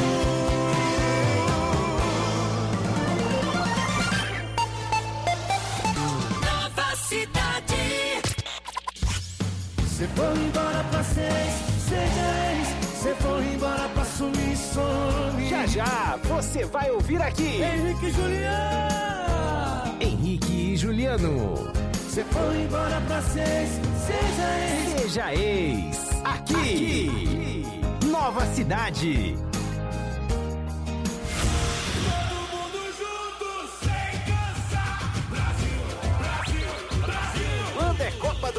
Speaker 14: Nova Cidade.
Speaker 16: Cê foi embora pra seis, seja ex. Cê foi embora pra sumir, some.
Speaker 13: Já já você vai ouvir aqui
Speaker 16: Henrique e Juliano.
Speaker 13: Henrique e Juliano.
Speaker 16: Cê foi embora pra seis, seja ex.
Speaker 13: Seja ex. Aqui. Nova Cidade.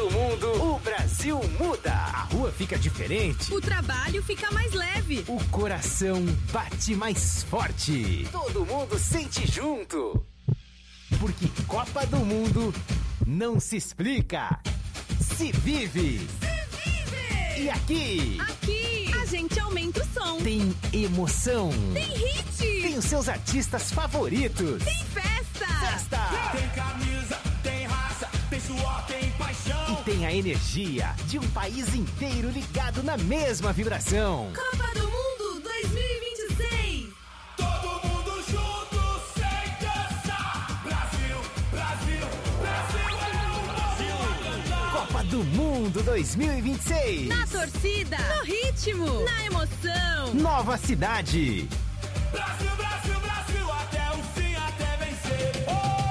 Speaker 13: do Mundo, o Brasil muda. A rua fica diferente.
Speaker 2: O trabalho fica mais leve.
Speaker 13: O coração bate mais forte. Todo mundo sente junto. Porque Copa do Mundo não se explica, se vive. E aqui?
Speaker 2: Aqui a gente aumenta o som.
Speaker 13: Tem emoção.
Speaker 2: Tem hit.
Speaker 13: Tem os seus artistas favoritos.
Speaker 2: Tem festa.
Speaker 16: Tem camisa, tem raça, tem suor, tem paixão.
Speaker 13: E tem a energia de um país inteiro ligado na mesma vibração.
Speaker 2: Copa do Mundo 2026.
Speaker 16: Todo mundo junto sem dançar. Brasil, Brasil, Brasil é o Brasil a cantar.
Speaker 13: Copa do Mundo 2026.
Speaker 2: Na torcida, no ritmo, na emoção.
Speaker 13: Nova cidade.
Speaker 16: Brasil, Brasil, Brasil, até o fim, até vencer.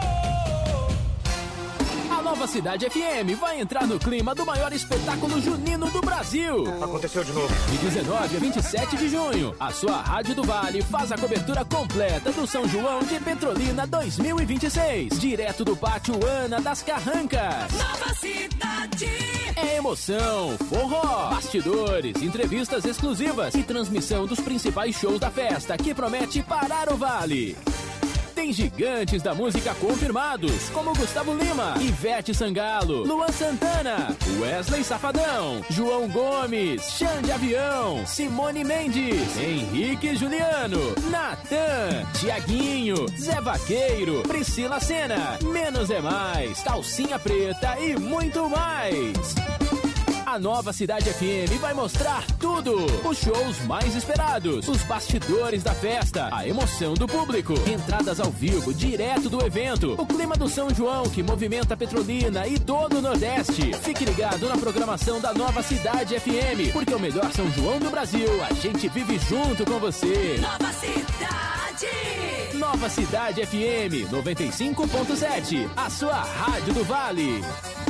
Speaker 3: A Nova Cidade FM vai entrar no clima do maior espetáculo junino do Brasil.
Speaker 7: Aconteceu de novo.
Speaker 3: De 19 a 27 de junho, a sua Rádio do Vale faz a cobertura completa do São João de Petrolina 2026. Direto do Pátio Ana das Carrancas.
Speaker 2: Nova Cidade.
Speaker 3: É emoção, forró, bastidores, entrevistas exclusivas e transmissão dos principais shows da festa que promete parar o Vale. Tem gigantes da música confirmados, como Gustavo Lima, Ivete Sangalo, Luan Santana, Wesley Safadão, João Gomes, Xande Avião, Simone Mendes, Henrique Juliano, Natan, Tiaguinho, Zé Vaqueiro, Priscila Senna, Menos é Mais, Calcinha Preta e muito mais. A Nova Cidade FM vai mostrar tudo. Os shows mais esperados, os bastidores da festa, a emoção do público, entradas ao vivo direto do evento, o clima do São João que movimenta Petrolina e todo o Nordeste. Fique ligado na programação da Nova Cidade FM, porque o melhor São João do Brasil a gente vive junto com você.
Speaker 2: Nova Cidade.
Speaker 3: Nova Cidade FM 95.7, a sua rádio do Vale.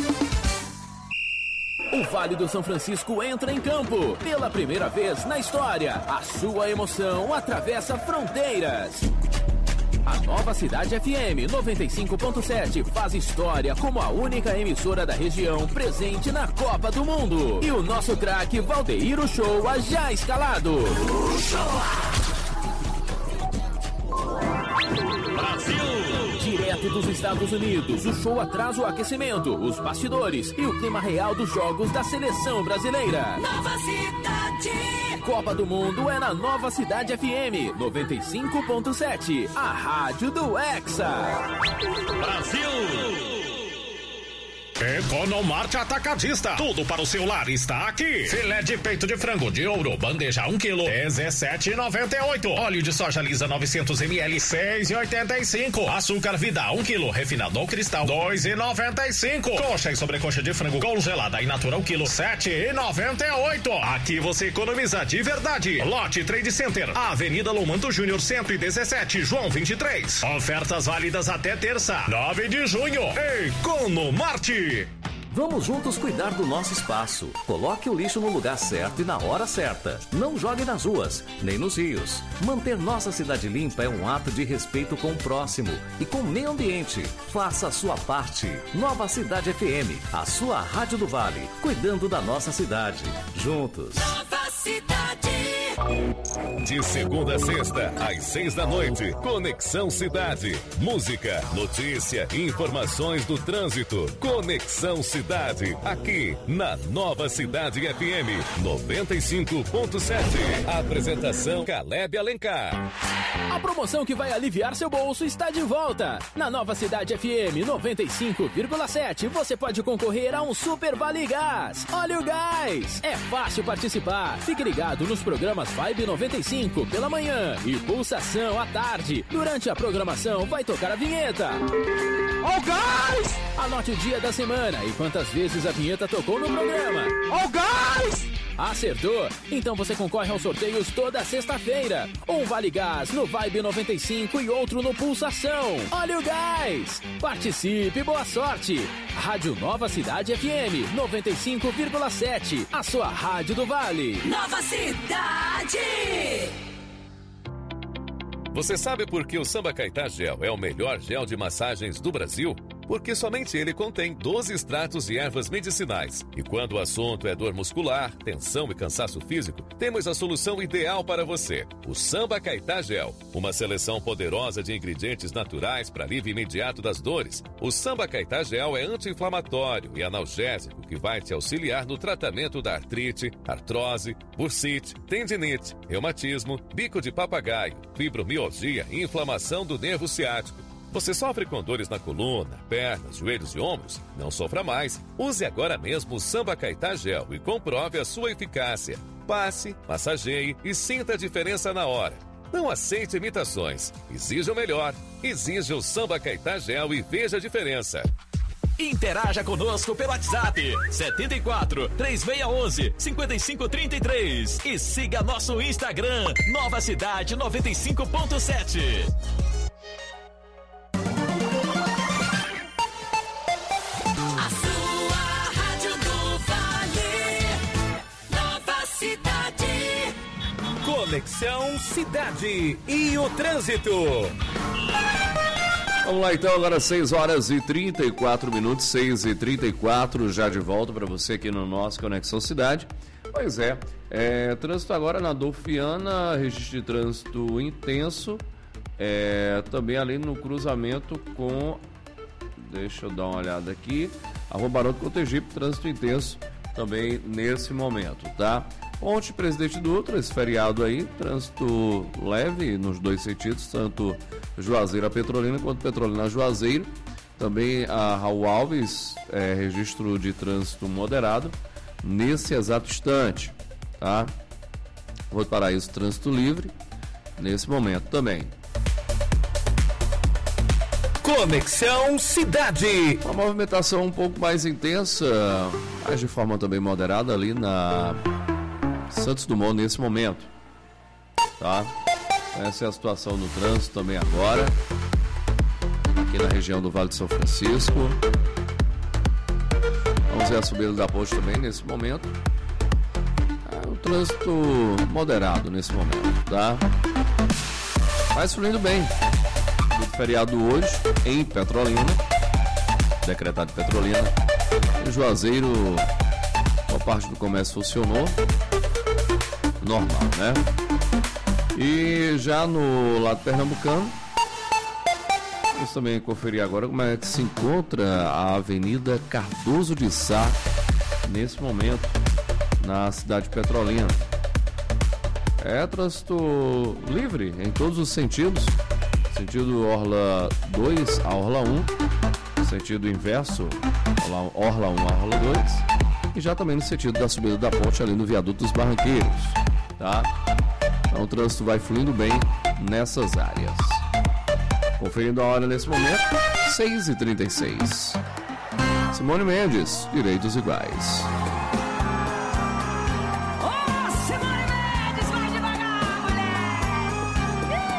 Speaker 3: O Vale do São Francisco entra em campo. Pela primeira vez na história, a sua emoção atravessa fronteiras. A Nova Cidade FM 95.7 faz história como a única emissora da região presente na Copa do Mundo. E o nosso craque Valdeir Uchoa já escalado. Direto dos Estados Unidos, o show atrasa o aquecimento, os bastidores e o clima real dos jogos da seleção brasileira.
Speaker 2: Nova Cidade.
Speaker 3: Copa do Mundo é na Nova Cidade FM 95.7, a rádio do Hexa.
Speaker 18: Brasil! Economarte Atacadista. Tudo para o seu lar está aqui. Filé de peito de frango de ouro, bandeja 1 kg, 17,98. Óleo de soja lisa 900 ml, 6,85. Açúcar Vida 1 kg, refinado ou cristal, 2,95. Coxa e sobrecoxa de frango congelada e natural quilo, 7,98. Aqui você economiza de verdade. Lote Trade Center, Avenida Lomanto Júnior 117, João 23. Ofertas válidas até terça, 9 de junho. Economarte.
Speaker 19: Vamos juntos cuidar do nosso espaço. Coloque o lixo no lugar certo e na hora certa. Não jogue nas ruas, nem nos rios. Manter nossa cidade limpa é um ato de respeito com o próximo e com o meio ambiente. Faça a sua parte. Nova Cidade FM, a sua rádio do Vale, cuidando da nossa cidade. Juntos.
Speaker 2: Nova Cidade.
Speaker 18: De segunda a sexta, às 6 da noite, Conexão Cidade. Música, notícia, informações do trânsito. Conexão Cidade, aqui na Nova Cidade FM 95.7. Apresentação Caleb Alencar.
Speaker 3: A promoção que vai aliviar seu bolso está de volta. Na Nova Cidade FM 95,7 você pode concorrer a um Super Vale Gás. Olha o gás! É fácil participar. Fique ligado nos programas Vibe 95 pela manhã e Pulsação à tarde. Durante a programação vai tocar a vinheta. Ó o gás! Anote o dia da semana e quantas vezes a vinheta tocou no programa. Ó o gás! Acertou? Então você concorre aos sorteios toda sexta-feira. Um Vale Gás no Vibe 95 e outro no Pulsação. Olha o gás! Participe, boa sorte! Rádio Nova Cidade FM 95,7. A sua rádio do Vale.
Speaker 2: Nova Cidade!
Speaker 18: Você sabe por que o Samba Caetá Gel é o melhor gel de massagens do Brasil?
Speaker 20: porque somente ele contém 12 extratos de ervas medicinais. E quando o assunto é dor muscular, tensão e cansaço físico, temos a solução ideal para você: o Samba Caetá Gel. Uma seleção poderosa de ingredientes naturais para alívio imediato das dores. O Samba Caetá Gel é anti-inflamatório e analgésico que vai te auxiliar no tratamento da artrite, artrose, bursite, tendinite, reumatismo, bico de papagaio, fibromialgia e inflamação do nervo ciático. Você sofre com dores na coluna, pernas, joelhos e ombros? Não sofra mais. Use agora mesmo o Samba Caetá Gel e comprove a sua eficácia. Passe, massageie e sinta a diferença na hora. Não aceite imitações. Exija o melhor. Exija o Samba Caetá Gel e veja a diferença.
Speaker 15: Interaja conosco pelo WhatsApp 74 3611 5533 e siga nosso Instagram Nova Cidade 95.7.
Speaker 5: A sua rádio do Vale, Nova Cidade.
Speaker 15: Conexão Cidade e o trânsito.
Speaker 8: Vamos lá então, agora 6 horas e 34 minutos, 6h34, já de volta para você aqui no nosso Conexão Cidade. Pois é, trânsito agora na Adolfo Viana, registro de trânsito intenso, também ali no cruzamento com, deixa eu dar uma olhada aqui, a Rua Barão do Cotegipe, trânsito intenso também nesse momento, tá? Ponte Presidente Dutra, esse feriado aí, trânsito leve nos dois sentidos, tanto Juazeiro a Petrolina quanto Petrolina a Juazeiro. Também a Raul Alves, registro de trânsito moderado nesse exato instante, tá? Rua do Paraíso, trânsito livre nesse momento também.
Speaker 15: Conexão Cidade.
Speaker 8: Uma movimentação um pouco mais intensa, mas de forma também moderada ali na Santos Dumont nesse momento, tá? Essa é a situação no trânsito também agora, aqui na região do Vale de São Francisco. Vamos ver a subida da ponte também nesse momento. O trânsito moderado nesse momento, tá? Mas fluindo bem. Muito feriado hoje em Petrolina, decretado em Petrolina. Em Juazeiro, uma parte do comércio funcionou normal, né? E já no lado pernambucano, vamos também conferir agora como é que se encontra a Avenida Cardoso de Sá nesse momento na cidade de Petrolina. Trânsito livre em todos os sentidos, sentido Orla 2 a Orla 1, sentido inverso, Orla 1 a Orla 2, e já também no sentido da subida da ponte ali no viaduto dos Barranqueiros, tá? Então o trânsito vai fluindo bem nessas áreas. Conferindo a hora nesse momento, 6h36. Simone Mendes, Direitos Iguais.
Speaker 5: Simone Mendes, vai devagar, mulher.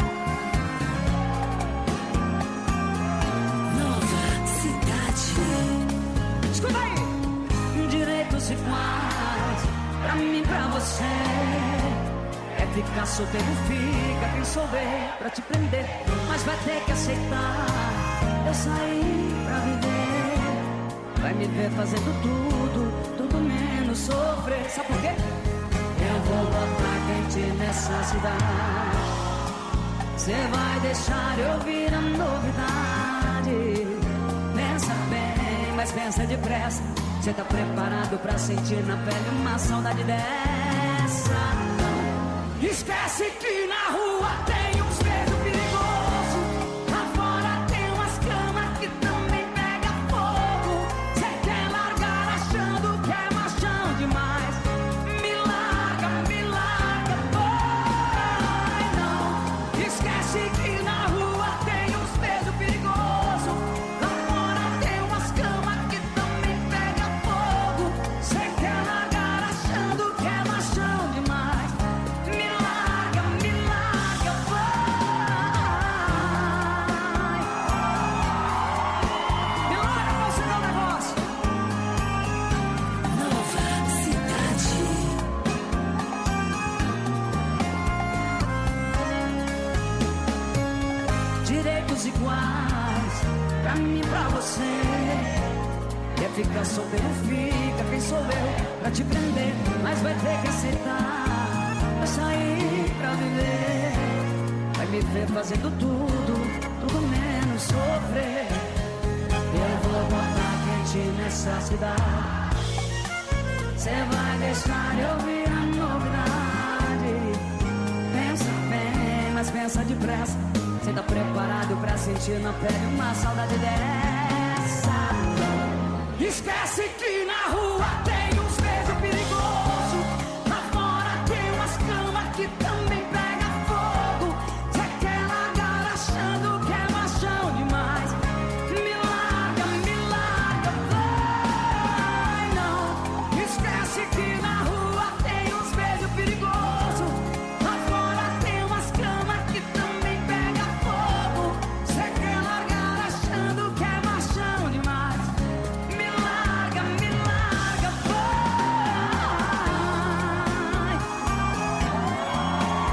Speaker 5: Nova Cidade. Escuta aí. Direitos iguais, pra mim e pra você. Ficar solteiro fica, quem souber pra te prender, mas vai ter que aceitar. Eu saí pra viver, vai me ver fazendo tudo menos sofrer. Sabe por quê? Eu vou botar quente nessa cidade. Cê vai deixar eu ouvir a novidade. Pensa bem, mas pensa depressa. Cê tá preparado pra sentir na pele uma saudade dessa? Esquece que na rua tem uns beijo perigoso. Lá fora tem umas camas que também pega fogo. Cê quer largar achando que é machão demais. Me larga, vai não. Esquece que na rua tem uns beijo perigoso. Lá fora tem umas camas que também pega fogo. Cê quer largar achando que é machão demais.
Speaker 6: pra mim, pra você. Quer ficar solteiro, fica, quem sou eu pra te prender? Mas vai ter que aceitar, vai sair pra viver. Vai me ver fazendo tudo menos sofrer. Eu vou botar quente nessa cidade. Cê vai deixar de ouvir a novidade. Pensa bem, mas pensa depressa. Cê tá preparado pra sentir na pele uma saudade dessa? Esquece que na rua tem